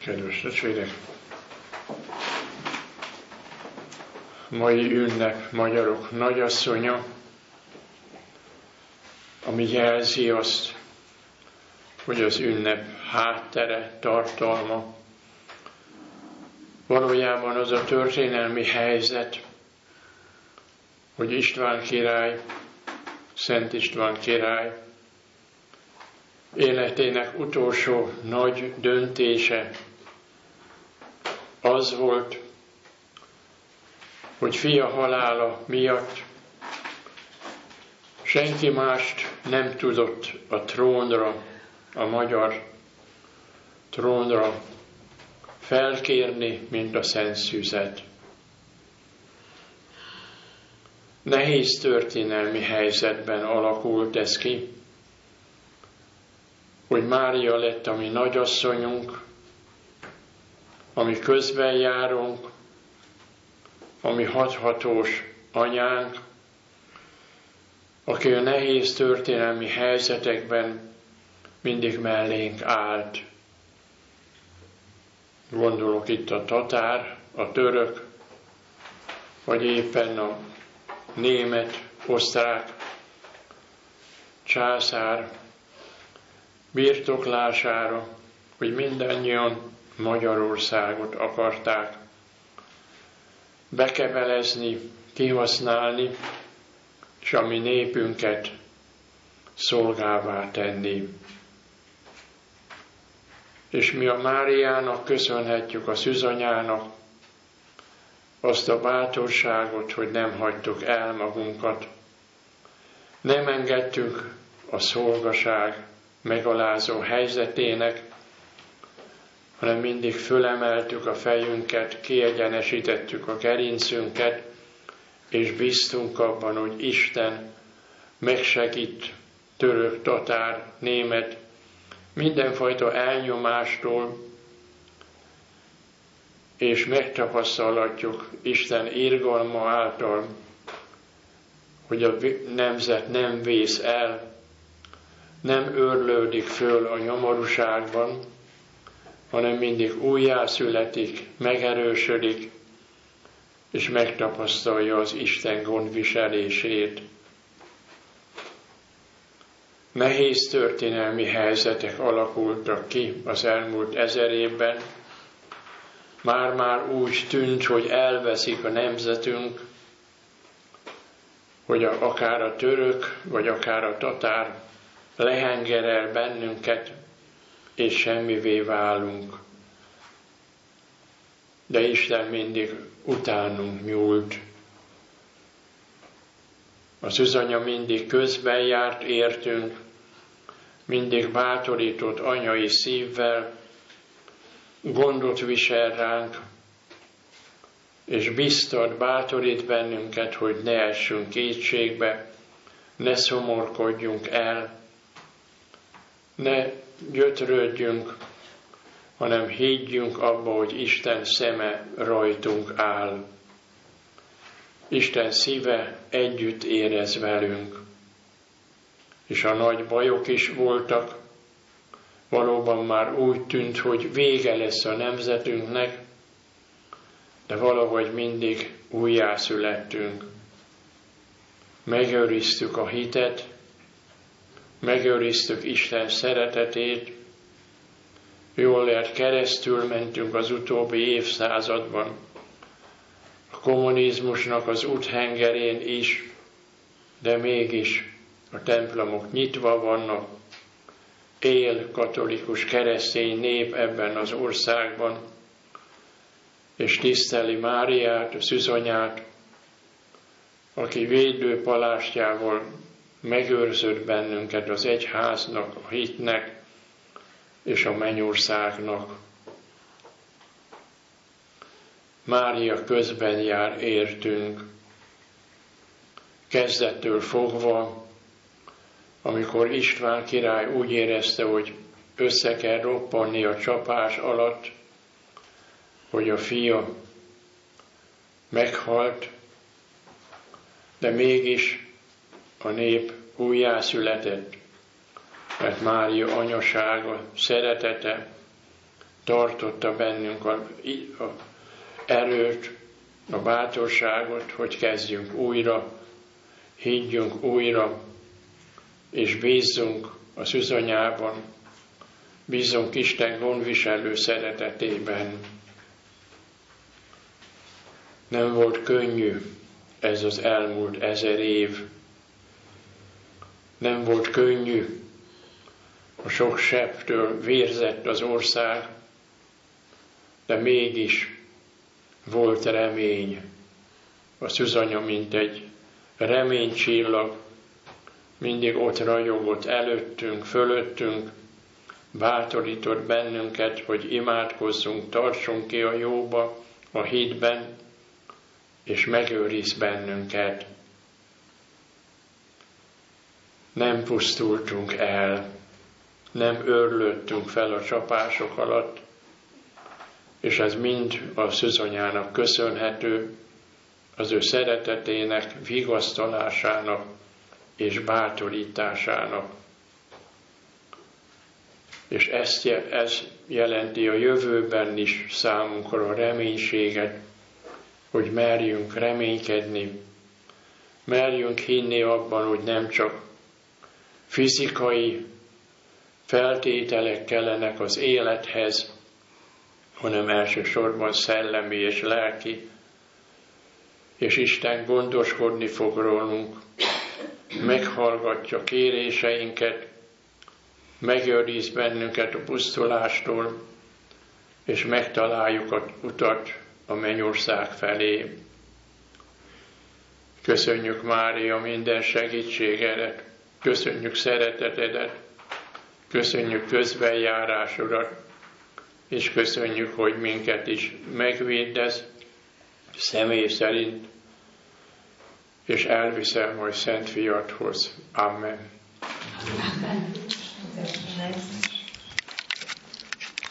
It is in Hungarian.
Kedves testvérek! Mai ünnep magyarok nagyasszonya, ami jelzi azt, hogy az ünnep háttere, tartalma valójában az a történelmi helyzet, hogy István király, Szent István király életének utolsó nagy döntése az volt, hogy fia halála miatt senki mást nem tudott a trónra, a magyar trónra felkérni, mint a Szent Szüzet. Nehéz történelmi helyzetben alakult ez ki, hogy Mária lett a mi nagyasszonyunk, ami közben járunk, ami hathatós anyánk, aki a nehéz történelmi helyzetekben mindig mellénk állt. Gondolok itt a tatár, a török, vagy éppen a német, osztrák császár birtoklására, hogy mindannyian Magyarországot akarták bekebelezni, kihasználni, és a mi népünket szolgává tenni. És mi a Máriának köszönhetjük, a szűzanyának azt a bátorságot, hogy nem hagytuk el magunkat. Nem engedtük a szolgaság megalázó helyzetének, hanem mindig fölemeltük a fejünket, kiegyenesítettük a gerincünket, és bíztunk abban, hogy Isten megsegít török, tatár, német, mindenfajta elnyomástól, és megtapasztalhatjuk Isten irgalma által, hogy a nemzet nem vész el, nem őrlődik föl a nyomorúságban, hanem mindig újjászületik, megerősödik, és megtapasztalja az Isten gondviselését. Nehéz történelmi helyzetek alakultak ki az elmúlt 1000 évben. Már úgy tűnt, hogy elveszik a nemzetünk, hogy akár a török, vagy akár a tatár lehengerel bennünket, és semmivé válunk. De Isten mindig utánunk nyúlt. A szűzanya mindig közben járt értünk, mindig bátorított anyai szívvel, gondot visel ránk, és biztat, bátorít bennünket, hogy ne essünk kétségbe, ne szomorkodjunk el, ne gyötrődjünk, hanem higgyünk abba, hogy Isten szeme rajtunk áll. Isten szíve együtt érez velünk. És a nagy bajok is voltak, valóban már úgy tűnt, hogy vége lesz a nemzetünknek, de valahogy mindig újjászülettünk. Megőriztük a hitet, megőriztük Isten szeretetét, jól lehet, keresztül mentünk az utóbbi évszázadban, a kommunizmusnak az úthengerén is, de mégis a templomok nyitva vannak, él katolikus keresztény nép ebben az országban, és tiszteli Máriát, a szűzanyát, aki védő palástjával megőrzött bennünket az egyháznak, a hitnek és a mennyországnak. Mária közben jár értünk, kezdettől fogva, amikor István király úgy érezte, hogy össze kell roppanni a csapás alatt, hogy a fia meghalt, de mégis a nép újjászületett, mert Mária anyasága, szeretete tartotta bennünk a erőt, a bátorságot, hogy kezdjünk újra, higgyünk újra, és bízzunk a szűzanyában, bízzunk Isten gondviselő szeretetében. Nem volt könnyű ez az elmúlt 1000 év. Nem volt könnyű, a sok sebtől vérzett az ország, de mégis volt remény. A szűzanya, mint egy reménycsillag, mindig ott ragyogott előttünk, fölöttünk, bátorított bennünket, hogy imádkozzunk, tartsunk ki a jóba, a hitben, és megőriz bennünket. Nem pusztultunk el, nem őrlődtünk fel a csapások alatt, és ez mind a szűzanyának köszönhető, az ő szeretetének, vigasztalásának és bátorításának. És ez jelenti a jövőben is számunkra a reménységet, hogy merjünk reménykedni, merjünk hinni abban, hogy nem csak fizikai feltételek kellenek az élethez, hanem elsősorban szellemi és lelki, és Isten gondoskodni fog rólunk, meghallgatja kéréseinket, megőriz bennünket a pusztulástól, és megtaláljuk az utat a mennyország felé. Köszönjük, Mária, minden segítségedet, köszönjük szeretetedet, köszönjük közbenjárásodat, és köszönjük, hogy minket is megvédesz személy szerint, és elviszel majd Szent Fiadhoz. Amen. Amen.